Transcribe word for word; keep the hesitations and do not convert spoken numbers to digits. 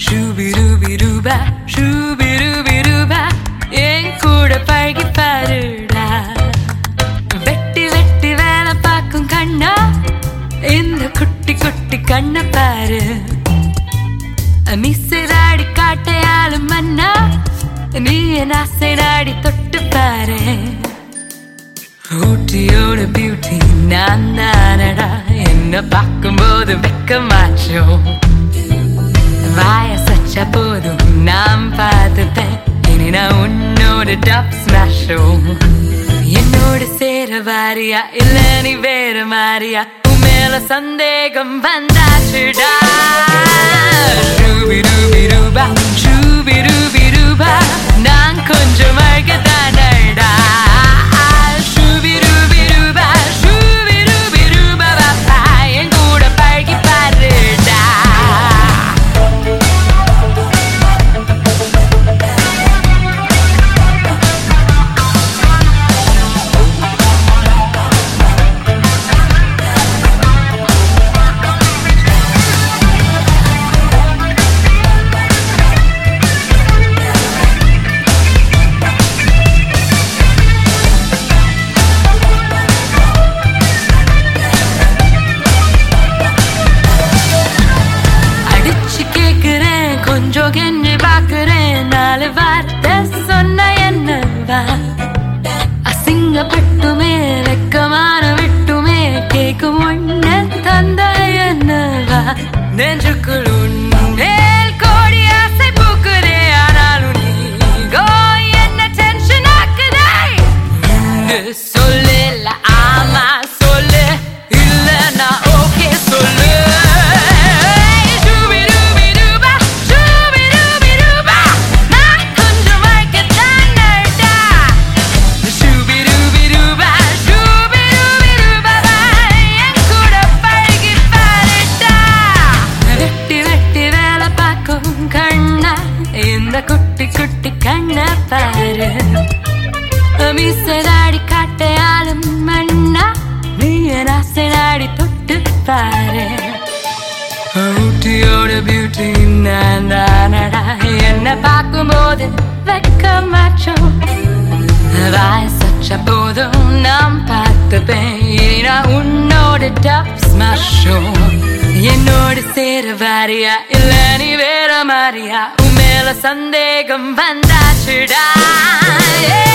ஷூபிரூபிரூபா ஷூபிரூபிரூபா என் கூட பழகி பாருடா. வெட்டி வெட்டி வேலை பார்க்கும் கண்ணா இந்த குட்டி குட்டி கண்ண பாரு. மிசைதாடி காட்டையாலும் மன்னா நீ என் ஆசைதாடி தொட்டு பாரு. ஊட்டியோட பியூட்டி நான் தானடா, என்ன பார்க்கும்போது வெக்க மாற்றோம். வாய சச்சா போதும் நான் பார்த்துப்பேன், இனி நான் உன்னோட டாப் ஸ்மாஷோம். என்னோட சேர வாரியா இல்ல நீ வேற மாறியா, உன் மேல சந்தேகம் வந்தாச்சுடா. ஷூபிரூபிரூபா ஷூபிரூபிரூபா நான் கொஞ்சம் அழகதானடா. ஷூபிரூபிரூபா ஷூபிரூபிரூபா என் கூட பழகி பாருடா. கொஞ்சம் கெஞ்சி பார்க்கிறேன், நாலு வார்த்தை சொன்ன என்னவா. அசிங்கப்பட்டுமே வெக்கமான விட்டுமே கேட்கும் ஒண்ணு தந்த என்னவா. நெஞ்சுக்குள் உன்மேல் கோடி ஆசை பூக்குதே, ஆனாலும் நீங்கோ என்ன டென்ஷன் ஆக்குதே. சொல்லு இல்ல ஆமா சொல்லு, இல்ல நான் ஓகே சொல்லு. இந்த குட்டி குட்டி கண்ண பாரு. மிசைதாடி காட்டையாலும் மண்ணா நீ என் ஆசைதாடி தொட்டு பாரு. ஊட்டியோட பியூட்டி நான் தானடா, என்ன பார்க்கும்போது வெக்க மாற்றோம். வாய சச்சா போதும் நான் பார்த்துப்பேன், இனி நான் உன்னோட டாப் ஸ்மாஷோம். என்னோட சேர வாரியா இல்ல நீ வேற மாறியா, உன் மேல சந்தேகம் வந்தாச்சுடா.